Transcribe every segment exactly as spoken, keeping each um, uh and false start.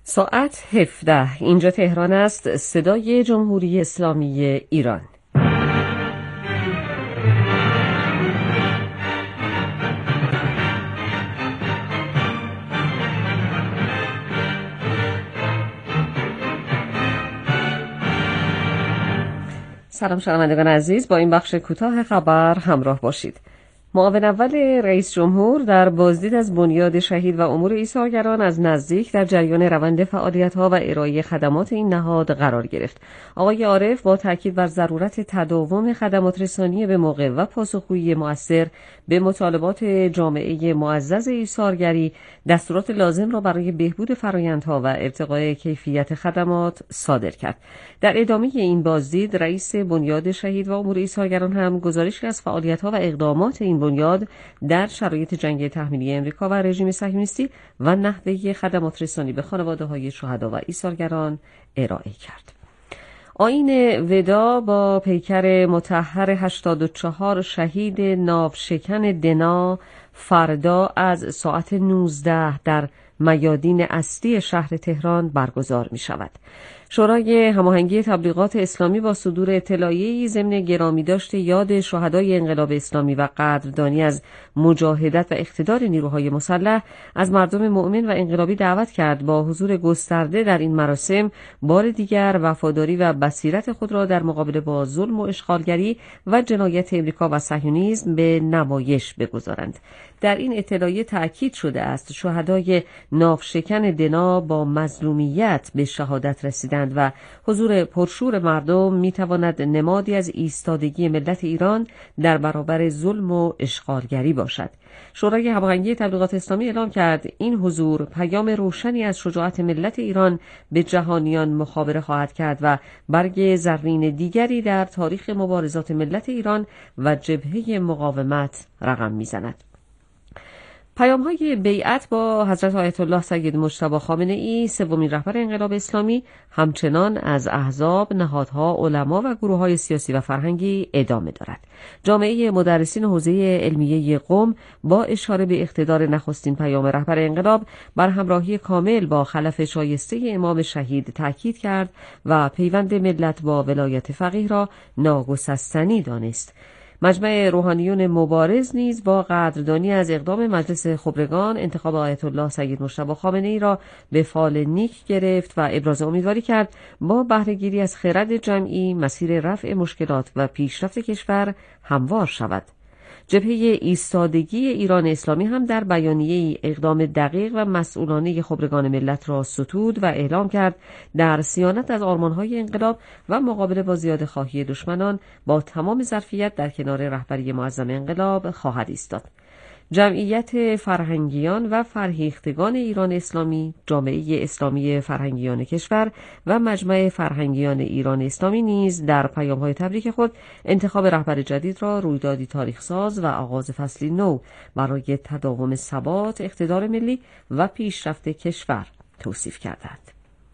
ساعت هفده اینجا تهران است. صدای جمهوری اسلامی ایران. سلام شنوندگان عزیز، با این بخش کوتاه خبر همراه باشید. معاون اول رئیس جمهور در بازدید از بنیاد شهید و امور ایثارگران از نزدیک در جریان روند فعالیت‌ها و ارائه خدمات این نهاد قرار گرفت. آقای عارف با تاکید بر ضرورت تداوم خدمات رسانی به موقع و پاسخگویی مؤثر به مطالبات جامعه معزز ایثارگری دستورات لازم را برای بهبود فرآیندها و ارتقای کیفیت خدمات صادر کرد. در ادامه این بازدید رئیس بنیاد شهید و امور ایثارگران هم گزارشی از فعالیت‌ها و اقدامات این بنیاد در شرایط جنگ تحمیلی امریکا و رژیم صهیونیستی و نحوه خدمات رسانی به خانواده‌های شهدا و ایثارگران ارائه کرد. آیین ودا با پیکر مطهر هشتاد و چهار شهید ناوشکن دنا فردا از ساعت نوزده در میادین اصلی شهر تهران برگزار می شود. شورای هماهنگی تبلیغات اسلامی با صدور اطلاعیه‌ای ضمن گرامی داشت یاد شهدای انقلاب اسلامی و قدردانی از مجاهدت و اقتدار نیروهای مسلح از مردم مؤمن و انقلابی دعوت کرد با حضور گسترده در این مراسم بار دیگر وفاداری و بصیرت خود را در مقابله با ظلم و اشغالگری و جنایت امریکا و صهیونیسم به نمایش بگذارند. در این اطلاعیه تأکید شده است شهدای ناوشکن دنا با مظلومیت به شهادت رسیدند و حضور پرشور مردم میتواند نمادی از ایستادگی ملت ایران در برابر ظلم و اشغالگری باشد. شورای هماهنگی تبلیغات اسلامی اعلام کرد این حضور پیام روشنی از شجاعت ملت ایران به جهانیان مخابره خواهد کرد و برگ زرین دیگری در تاریخ مبارزات ملت ایران و جبهه مقاومت رقم میزند. پیام‌های بیعت با حضرت آیت الله سید مجتبی خامنه‌ای سومین رهبر انقلاب اسلامی همچنان از احزاب، نهادها، علما و گروه‌های سیاسی و فرهنگی ادامه دارد. جامعه مدرسین حوزه علمیه قم با اشاره به اقتدار نخستین پیام رهبر انقلاب بر همراهی کامل با خلف شایسته امام شهید تاکید کرد و پیوند ملت با ولایت فقیه را ناگسستنی دانست. مجمع روحانیون مبارز نیز با قدردانی از اقدام مجلس خبرگان انتخاب آیت الله سید مجتبی خامنه‌ای را به فال نیک گرفت و ابراز امیدواری کرد با بهره‌گیری از خرد جمعی مسیر رفع مشکلات و پیشرفت کشور هموار شود. جبهه ایستادگی ایران اسلامی هم در بیانیه‌ای اقدام دقیق و مسئولانه خبرگان ملت را ستود و اعلام کرد در صیانت از آرمان‌های انقلاب و مقابله با زیاده‌خواهی دشمنان با تمام ظرفیت در کنار رهبری معظم انقلاب خواهد ایستاد. جمعیت فرهنگیان و فرهیختگان ایران اسلامی، جامعه اسلامی فرهنگیان کشور و مجمع فرهنگیان ایران اسلامی نیز در پیام‌های تبریک خود انتخاب رهبر جدید را رویدادی تاریخ‌ساز و آغاز فصلی نو برای تداوم ثبات اقتدار ملی و پیشرفت کشور توصیف کردند.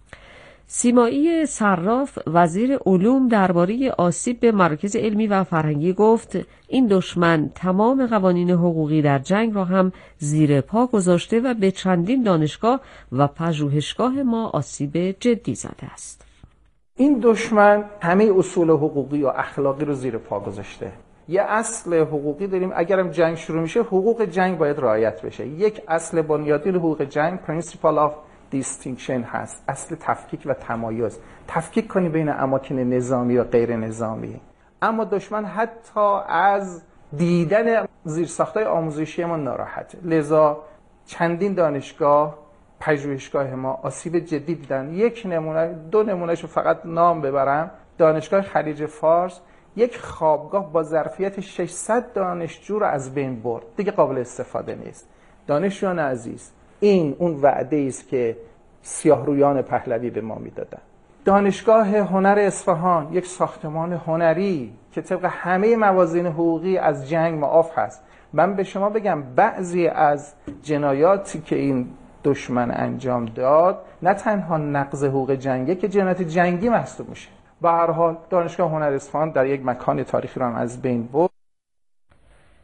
سیمایی صراف وزیر علوم درباره آسیب به مراکز علمی و فرهنگی گفت این دشمن تمام قوانین حقوقی در جنگ را هم زیر پا گذاشته و به چندین دانشگاه و پژوهشگاه ما آسیب جدی زده است. این دشمن همه اصول حقوقی و اخلاقی رو زیر پا گذاشته. یه اصل حقوقی داریم، اگرم جنگ شروع میشه حقوق جنگ باید رعایت بشه. یک اصل بنیادین حقوق جنگ Principle of Distinction هست، اصل تفکیک و تمایز، تفکیک کنی بین اماکن نظامی و غیر نظامی. اما دشمن حتی از دیدن زیرساخت‌های آموزشی ما ناراحته، لذا چندین دانشگاه پژوهشگاه ما آسیب جدی دیدن. یک نمونه دو نمونهشو فقط نام ببرم، دانشگاه خلیج فارس یک خوابگاه با ظرفیت ششصد دانشجو رو از بین برد، دیگه قابل استفاده نیست. دانشجویان عزیز، این اون وعده است که سیاهرویان پهلوی به ما میدادن. دانشگاه هنر اصفهان یک ساختمان هنری که طبق همه موازین حقوقی از جنگ معاف هست. من به شما بگم بعضی از جنایاتی که این دشمن انجام داد نه تنها نقض حقوق جنگی که جنایت جنگی محسوب میشه. به هر حال دانشگاه هنر اصفهان در یک مکان تاریخی رو هم از بین برد.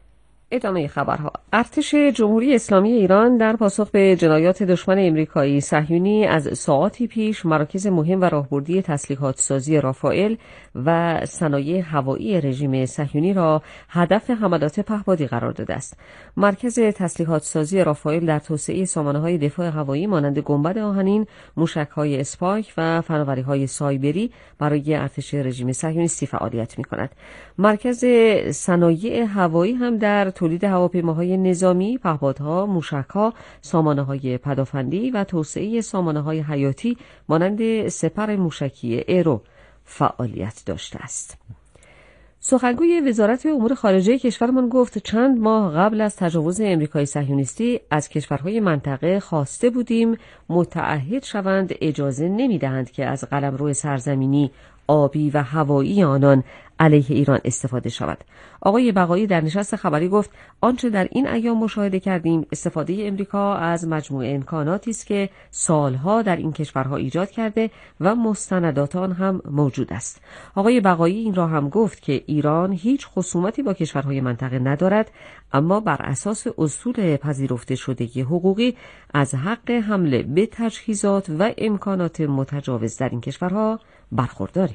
ادامه خبرها. ارتش جمهوری اسلامی ایران در پاسخ به جنایات دشمن امریکایی صهیونی از ساعاتی پیش مراکز مهم و راهبردی تسلیحات سازی رافائل و صنایع هوایی رژیم صهیونی را هدف حملات پهپادی قرار داده است. مرکز تسلیحات سازی رافائل در توسعه سامانه‌های دفاع هوایی مانند گنبد آهنین، موشک‌های اسپایک و فناوری‌های سایبری برای ارتش رژیم صهیونیستی فعالیت می‌کند. مرکز صنایع هوایی هم در تولید هواپیماهای نظامی، پهپادها، موشک‌ها، سامانه‌های پدافندی و توسعه سامانه‌های حیاتی مانند سپر موشکی ایرو فعالیت داشته است. سخنگوی وزارت امور خارجه کشورمان گفت چند ماه قبل از تجاوز امریکای صهیونیستی از کشورهای منطقه خواسته بودیم متعهد شوند اجازه نمی‌دهند که از قلمرو سرزمینی، آبی و هوایی آنان علیه ایران استفاده شود. آقای بقایی در نشست خبری گفت آنچه در این ایام مشاهده کردیم استفاده امریکا از مجموعه امکاناتی است که سالها در این کشورها ایجاد کرده و مستندات آن هم موجود است. آقای بقایی این را هم گفت که ایران هیچ خصومتی با کشورهای منطقه ندارد، اما بر اساس اصول پذیرفته شدگی حقوقی از حق حمله به تجهیزات و امکانات متجاوز در این کشورها برخورداریم.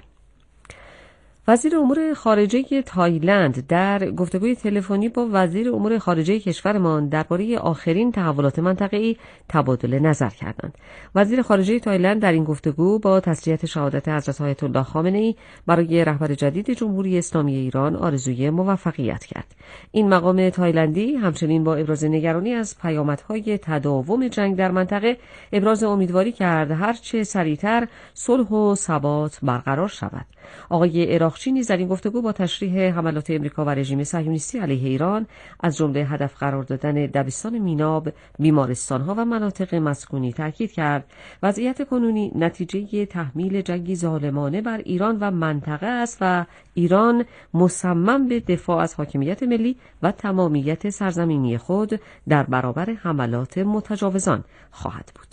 وزیر امور خارجه تایلند در گفتگوی تلفنی با وزیر امور خارجه کشورمان درباره آخرین تحولات منطقه‌ای تبادل نظر کردند. وزیر خارجه تایلند در این گفتگو با تسلیت شهادت حضرت آیت الله خامنه‌ای برای رهبر جدید جمهوری اسلامی ایران آرزوی موفقیت کرد. این مقام تایلندی همچنین با ابراز نگرانی از پیامدهای تداوم جنگ در منطقه ابراز امیدواری کرد هرچه سریعتر صلح و ثبات برقرار شود. آقای عراقچی نیز در این گفتگو با تشریح حملات امریکا و رژیم صهیونیستی علیه ایران از جمله هدف قرار دادن دبستان میناب، بیمارستان‌ها و مناطق مسکونی تاکید کرد وضعیت کنونی نتیجه تحمیل جنگی ظالمانه بر ایران و منطقه است و ایران مصمم به دفاع از حاکمیت ملی و تمامیت سرزمینی خود در برابر حملات متجاوزان خواهد بود.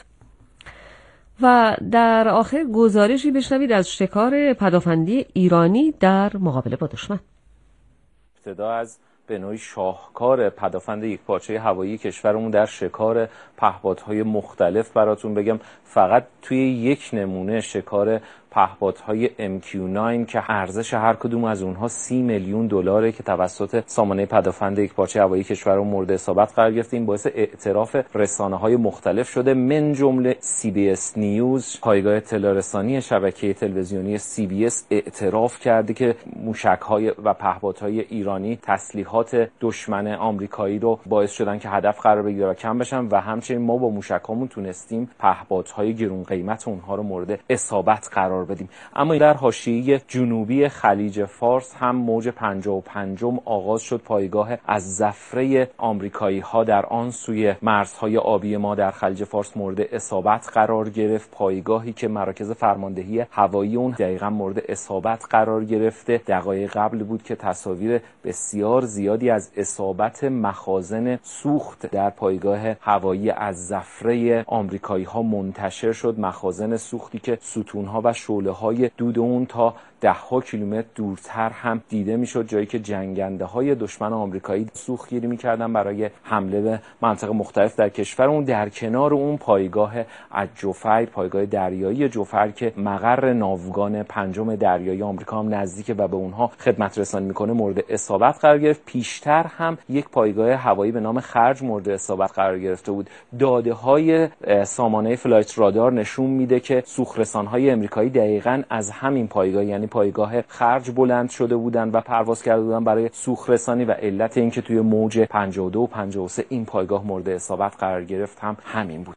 و در آخر گزارشی بشنوید از شکار پدافندی ایرانی در مقابله با دشمن. ابتدا از به نوعی شاهکار پدافند یکپارچه هوایی کشورمون در شکار پهپادهای مختلف براتون بگم. فقط توی یک نمونه شکار پهپادهای ام کیو نه که ارزش هر کدوم از اونها سی میلیون دلاره که توسط سامانه پدافند یکپارچه هوایی کشورمون مورد اصابت قرار گرفته. این باعث اعتراف رسانه‌های مختلف شده، من جمله سی بی اس نیوز، پایگاه اطلاع رسانی شبکه تلویزیونی سی بی اس اعتراف کرده که موشک‌های و پهپادهای ایرانی تسلیحات دشمن آمریکایی رو باعث شدن که هدف قرار بگیره و کم بشن و همچنین ما با موشک‌هامون تونستیم پهپادهای گرون قیمت اونها رو مورد اصابت قرار بدیم. اما در حاشیه جنوبی خلیج فارس هم موج پنجاه و پنجم آغاز شد. پایگاه از زفره آمریکایی ها در آن سوی مرزهای آبی ما در خلیج فارس مورد اصابت قرار گرفت. پایگاهی که مراکز فرماندهی هوایی اون دقیقاً مورد اصابت قرار گرفته. دقایق قبل بود که تصاویر بسیار زیادی از اصابت مخازن سوخت در پایگاه هوایی از زفره آمریکایی ها منتشر شد. مخازن سوختی که ستونها و شعله های دود اون تا ده ها کیلومتر دورتر هم دیده میشد، جایی که جنگنده های دشمن آمریکایی سوختگیری میکردن برای حمله به مناطق مختلف در کشور اون. در کنار اون پایگاه از جوفر، پایگاه دریایی جوفر که مقر ناوگان پنجم دریایی آمریکا هم نزدیکه و به اونها خدمت رسانی میکنه، مورد اصابت قرار گرفت. پیشتر هم یک پایگاه هوایی به نام خرج مورد اصابت قرار گرفته بود. داده های سامانه فلایت رادار نشون میده که سوخترسان‌های آمریکایی دقیقاً از همین پایگاه، یعنی پایگاه خرج بلند شده بودن و پرواز کرده بودن برای سوخترسانی و علت اینکه توی موج پنجاه و دو و پنجاه و سه این پایگاه مورد اصابت قرار گرفت هم همین بود.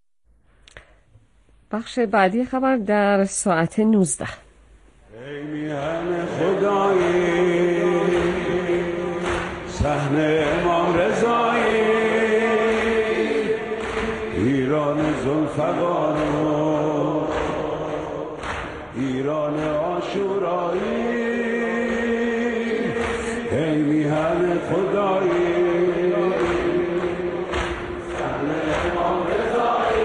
بخش بعدی خبر در ساعت نوزده. ای میهن خدایی صحنه امام رضایی ایران ذوالفقار ایران عاشورایی ای میهن خدایی صحنه امام رضایی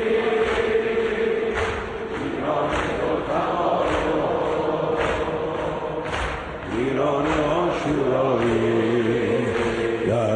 ایران ذوالفقار ایران عاشورایی در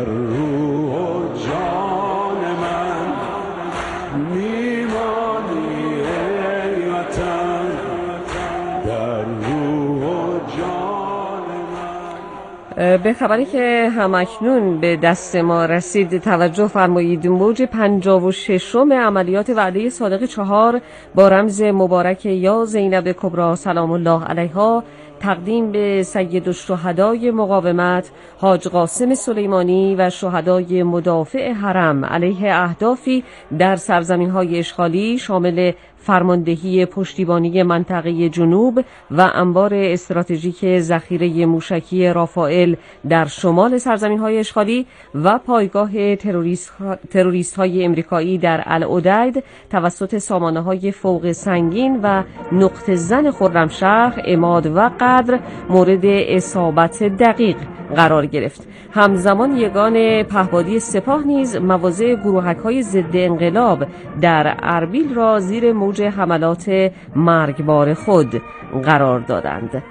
میمانی ای وطن در روح و جان من. به خبری که همکنون به دست ما رسید توجه فرمایید. موج پنجاه و ششم عملیات وعده صادق چهار با رمز مبارک یا زینب کبری سلام الله علیها تقدیم به سید الشهدای مقاومت حاج قاسم سلیمانی و شهدای مدافع حرم علیه اهدافی در سرزمین‌های اشغالی شامل فرماندهی پشتیبانی منطقه جنوب و انبار استراتژیک ذخیره موشکی رافائل در شمال سرزمین‌های اشغالی و پایگاه تروریست‌های امریکایی در العدید توسط سامانه‌های فوق سنگین و نقطه زن خرمشهر، عماد و قدر مورد اصابت دقیق قرار گرفت. همزمان یگان پهپادی سپاه نیز مواضع گروهک‌های ضد انقلاب در اربیل را زیر موج حملات مرگبار خود قرار دادند.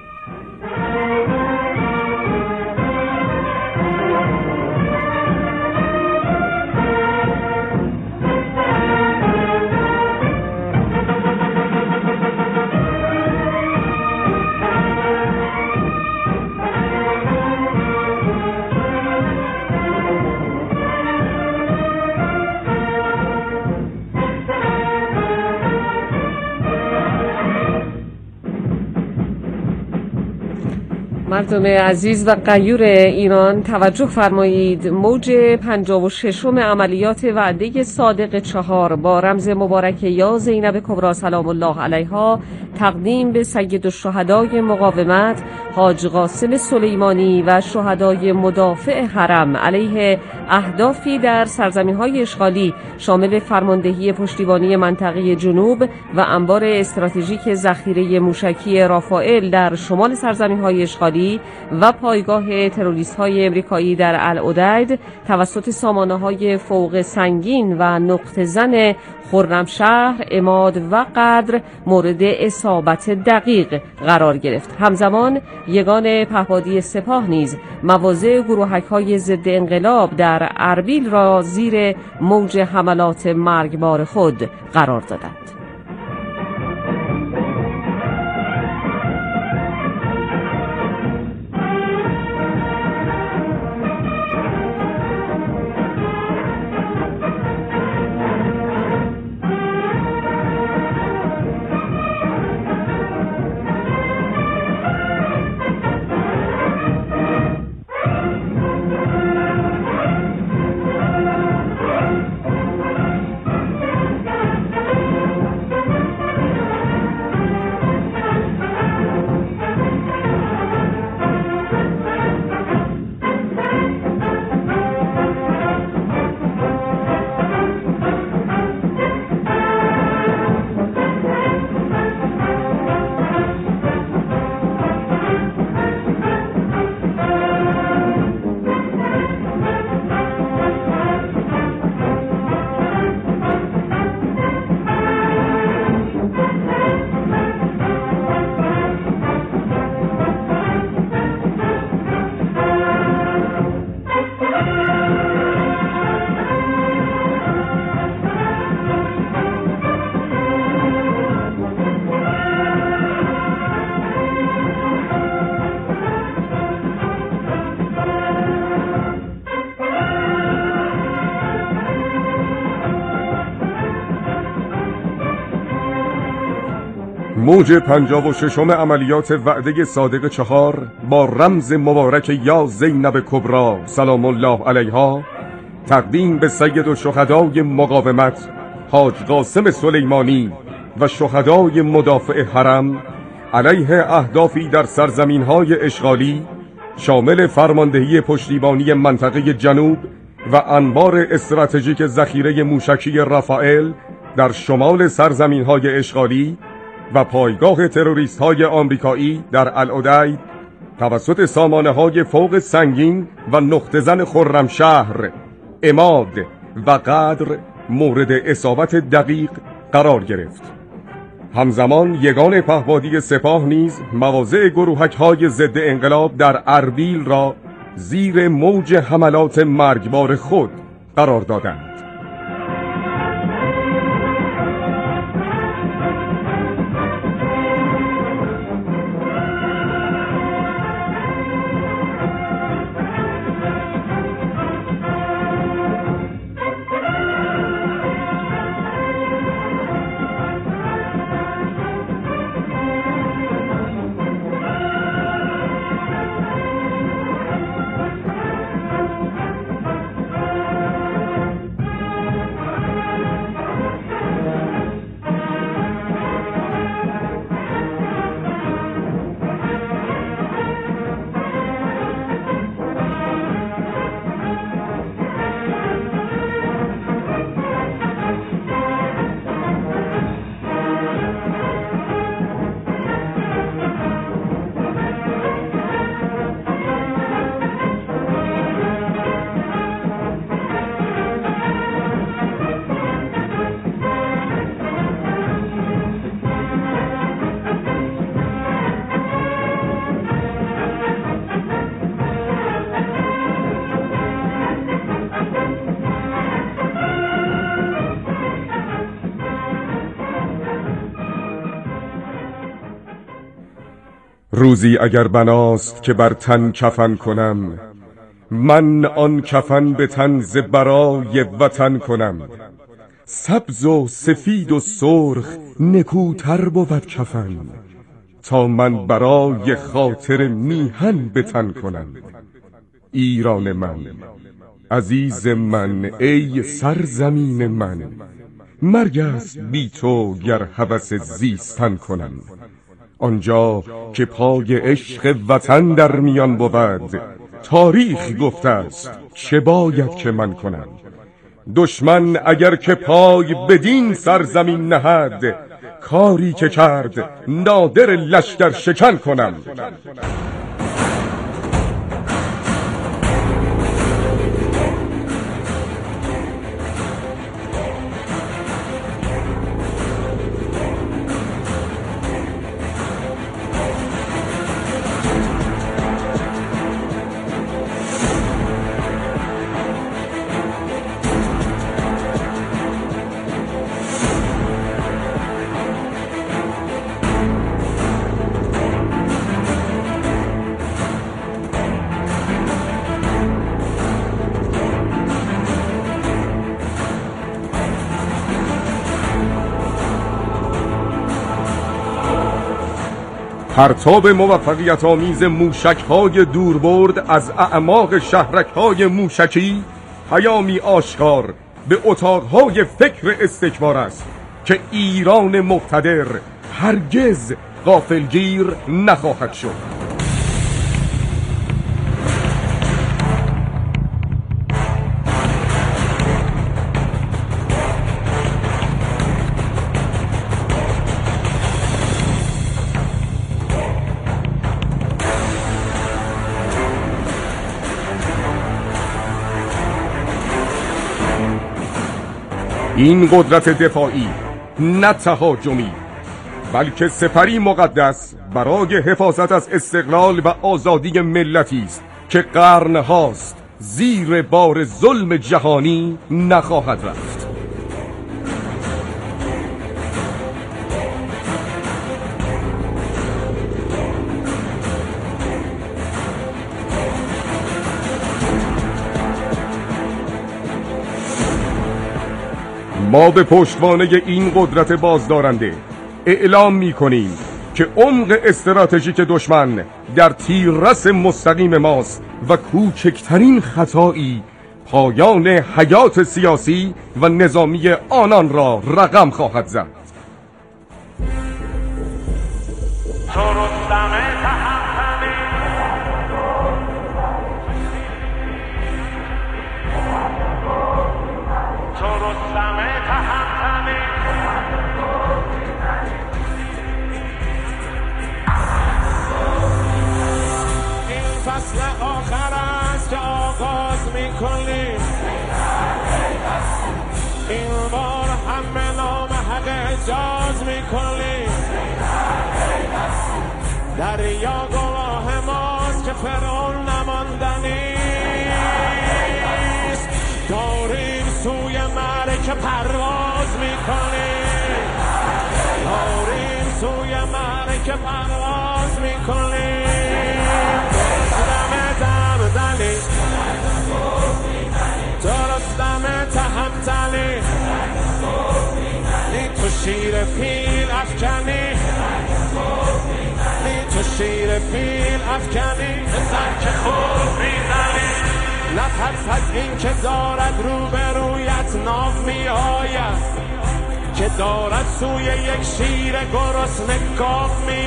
مردم عزیز و غیور ایران توجه فرمایید. موج پنجاه و ششم عملیات وعده صادق چهار با رمز مبارک یا زینب کبری سلام الله علیها تقدیم به سید الشهدای مقاومت حاج قاسم سلیمانی و شهدای مدافع حرم علیه اهدافی در سرزمین‌های اشغالی شامل فرماندهی پشتیبانی منطقه جنوب و انبار استراتژیک ذخیره موشکی رافائل در شمال سرزمین‌های اشغالی و پایگاه تروریست‌های امریکایی در العدید توسط سامانه‌های فوق سنگین و نقطه زن خرمشهر، عماد و قدر مورد اصابت دقیق قرار گرفت. همزمان یگان پهپادی سپاه نیز مواضع گروهک‌های ضد انقلاب در اربیل را زیر موج حملات مرگبار خود قرار دادند. موج پنجاه و ششم عملیات وعده صادق چهار با رمز مبارک یا زینب کبری سلام الله علیها تقدیم به سید الشهدای مقاومت حاج قاسم سلیمانی و شهدای مدافع حرم علیه اهدافی در سرزمین‌های اشغالی شامل فرماندهی پشتیبانی منطقه جنوب و انبار استراتژیک ذخیره موشکی رافائل در شمال سرزمین‌های اشغالی و پایگاه تروریست‌های آمریکایی در العدید توسط سامانه‌های فوق سنگین و نقطه زن خرمشهر، عماد و قدر مورد اصابت دقیق قرار گرفت. همزمان یگان پهپادی سپاه نیز مواضع گروهک‌های ضد انقلاب در اربیل را زیر موج حملات مرگبار خود قرار دادند. روزی اگر بناست که بر تن کفن کنم، من آن کفن به تن ز برای وطن کنم. سبز و سفید و سرخ نکوتر بود کفن، تا من برای خاطر میهن به تن کنم. ایران من، عزیز من، ای سرزمین من، مرگ است بی تو گر هوس زیستن کنم. آنجا که پای عشق وطن در میان بود، تاریخ گفته است چه باید که من کنم. دشمن اگر که پای بدین سرزمین نهد، کاری که کرد نادر لشکر شکن کنم. پرتاب موفقیت آمیز موشک‌های دوربرد از اعماق شهرک‌های موشکی پیامی آشکار به اتاق‌های فکر استکبار است که ایران مقتدر هرگز غافلگیر نخواهد شد. این قدرت دفاعی نه تهاجمی، بلکه سپری مقدس برای حفاظت از استقلال و آزادی ملتی است که قرن‌هاست زیر بار ظلم جهانی نخواهد رفت. ما به پشتوانه این قدرت بازدارنده اعلام می کنیم که عمق استراتژیک دشمن در تیررس مستقیم ماست و کوچکترین خطایی پایان حیات سیاسی و نظامی آنان را رقم خواهد زد. این بار همه نام حق اجاز میکنیم، دریا گواه ماست که فرعون نماندنیست. داریم سوی معرکه پرواز میکنیم، داریم سوی معرکه پرواز میکنیم. دم دم دلی درستم تهمتلی، تو شیر پیل افکنی، تو شیر پیل افکنی، بزن که خوب میزنی. نترسد این که دارد روبرویت ناو می آید، که دارد سوی یک شیر گرسنه گاو می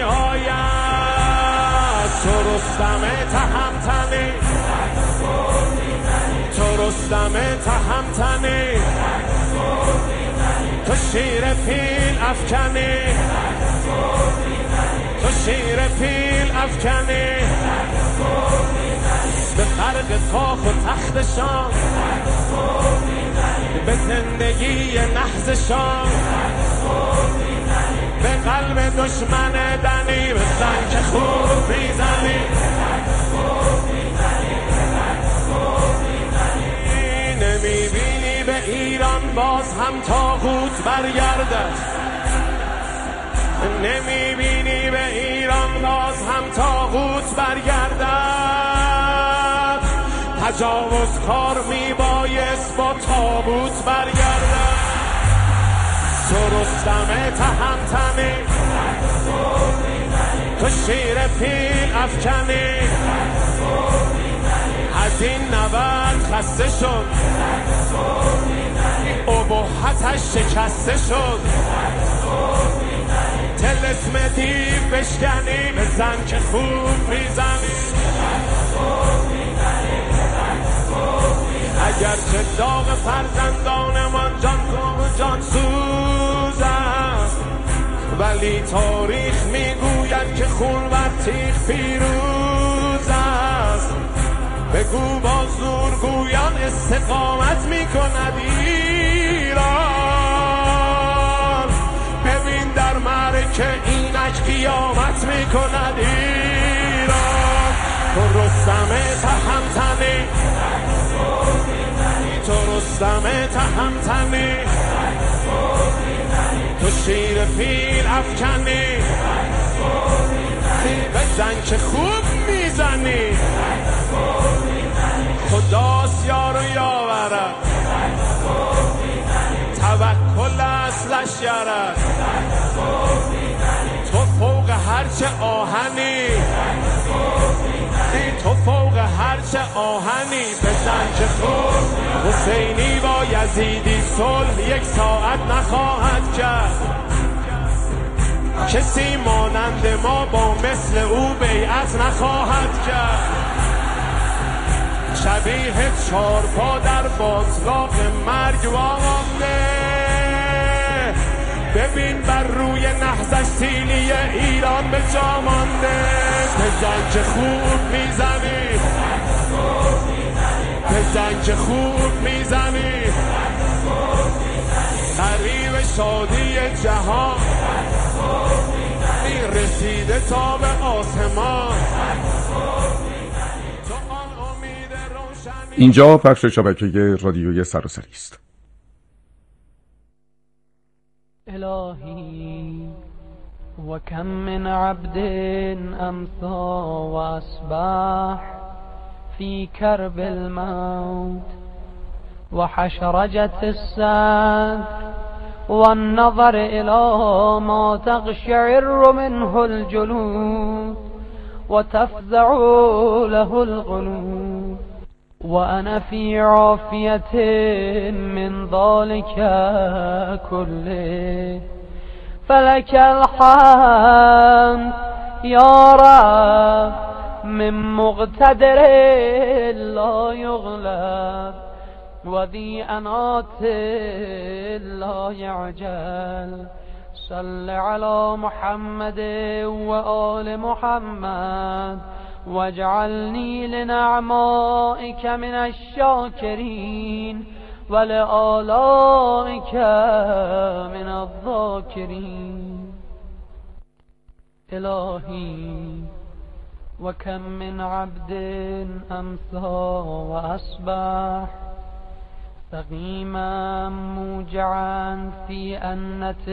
آید. تو رستم تهمتنی، تو رستم تهمتنی، تو شیر پیل افکنی، تو شیر پیل افکنی. به فرق کاخ و تختشان، به زندگی نحزشان، به قلب دشمن دنی بزن که خوب میزنی. نمیبینی به ایران باز هم طاغوت برگردد، نمیبینی به ایران باز هم طاغوت برگردد، تجاوز کار می بایست با تابوت برگردد. تو رستم تهمتنی، تو شیر پیل افکنی، از این نبرد خسته شد، ابهتش شکسته شد. طلسم دیو بشکنی، بزن که خوب میزنی. اگر چه داغ فرزندانمان جان کام و جان سوز است، ولی تاریخ میگوید که خون بر تیغ پیروز است. بگو با زورگویان استقامت میکند ایران، ببین در معرکه اینک قیامت میکند ایران. تو رستم تهمتنی، تو رستم تهمتنی، تو شیر پیل افکنی، بزن که خوب میزنی. خداست یار و یاورد، توکل اصلش یارد. تو فوق هرچه آهنی، تو فوق هرچه آهنی، بزن که خوب. حسینی با یزیدی صلح یک ساعت نخواهد کرد، کسی مانند ما با مثل او بیعت نخواهد کرد. شبیه چارپا در بازلاق مرگ وامانده، ببین بر روی نهضش سیلی ایران به جا مانده. بزن که خوب میزنی، بزن که خوب میزنی. قریب شادی جهان رسیده تا به آسمان. اینجا پخش شبکه رادیویی سراسری است. الهی و کم من عبد امسا و اصبح فی کرب الموت و حشرجة الصدر والنظر إلى ما تقشعر منه الجلود وتفزع له القلوب وأنا في عافية من ذلك كله فلك الحمد يا رب من مقتدر لا يغلب وذي أنات لا يعجل صل على محمد وآل محمد واجعلني لنعمائك من الشاكرين ولآلائك من الذاكرين. إلهي وكم من عبد أمسى وأصبح سقيما موجعا في أنة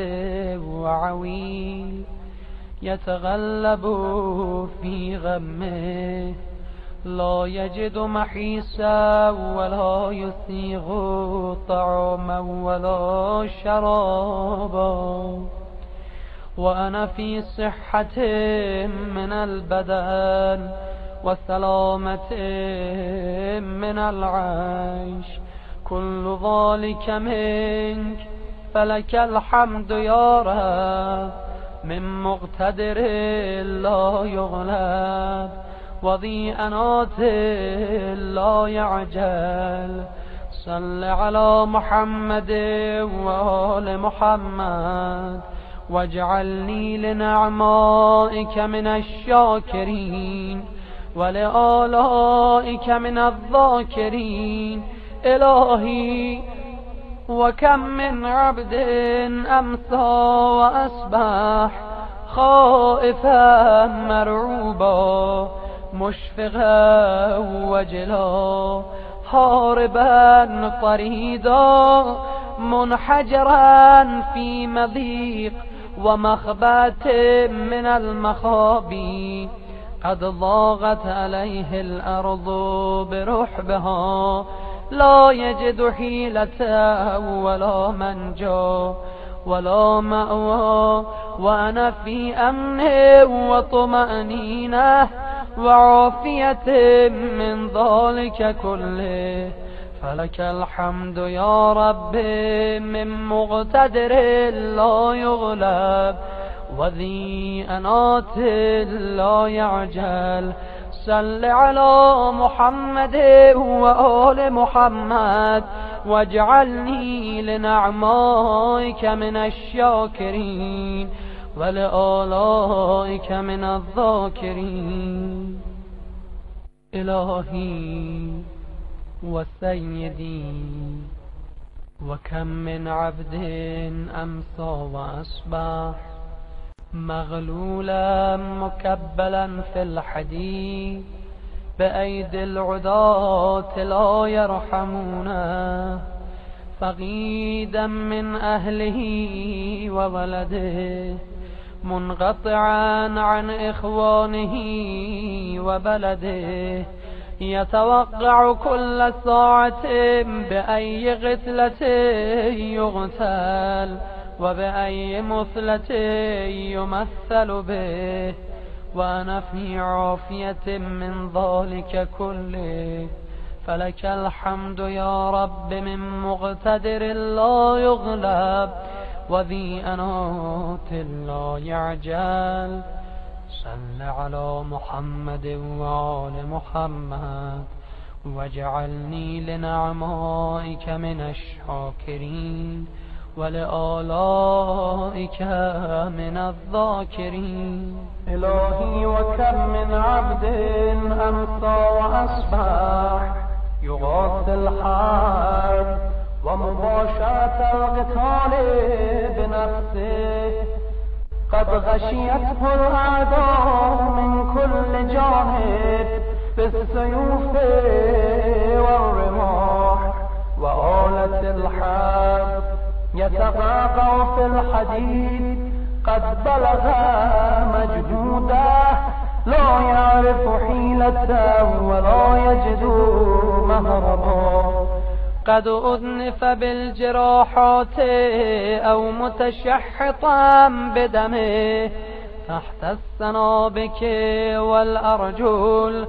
وعويل يتغلب في غمه لا يجد محيصا ولا يسيغ طعاما ولا شرابا وأنا في صحة من البدن وسلامة من العيش كل ذلك منك فلك الحمد يا رب من مقتدر لا يغلب وذي أنات لا يعجل صل على محمد وآل محمد واجعلني لنعمائك من الشاكرين ولآلائك من الذاكرين. إلهي وكم من عبد أمسى وأصبح خائفا مرعوبا مشفقا وجلا هاربا طريدا منحجرا في مضيق ومخبات من المخابي قد ضاقت عليه الأرض برحبها لا يجد حيلة ولا منجا ولا مأوى وأنا في أمن وطمأنينة وعافية من ذلك كله فلك الحمد يا رب من مقتدر لا يغلب وذي أنات لا يعجل صل على محمد وآل محمد واجعلني لنعمائك من الشاكرين ولآلائك من الذاكرين. إلهي وسيدي وكم من عبد أمسى وأصبح مغلولا مكبلا في الحديد بأيدي العداة لا يرحمونه فقيدا من أهله وولده منقطعا عن إخوانه وبلده يتوقع كل ساعة بأي غسلة يغتال وبأي مثلة يمثل به وأنا في عافية من ذلك كله فلك الحمد يا رب من مقتدر لا يغلب وذي أنات لا يعجل صل على محمد وآل محمد واجعلني لنعمائك من الشاكرين ولآلائك من الذاكرين. إلهي وكم من عبد أمسى وأصبح يغاث الحرب ومباشرة القتال بنفسه قد غشيته الأعداء من كل جانب بالسيوف والرماح وآلة الحرب يتقاقع في الحديد قد بلغ مجهوده لا يعرف حيلة ولا يجد مهربا قد أذنف بالجراحات أو متشحطا بدمه تحت السنابك والأرجل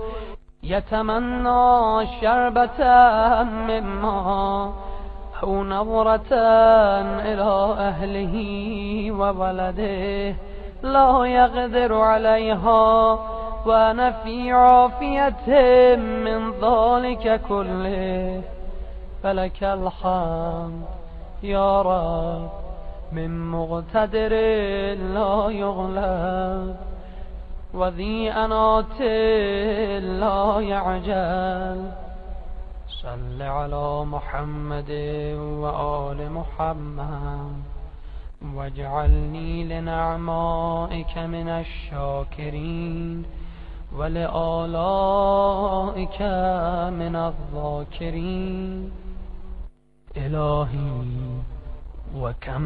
يتمنى شربة مما أو نظرة إلى أهله وولده لا يقدر عليها وأنا في عافية من ذلك كله فلك الحمد يا رب من مقتدر لا يغلب وذي أنات لا يعجل صل على محمد وآل محمد واجعلني لنعمائك من الشاكرين ولآلائك من الذاكرين. إلهي وكم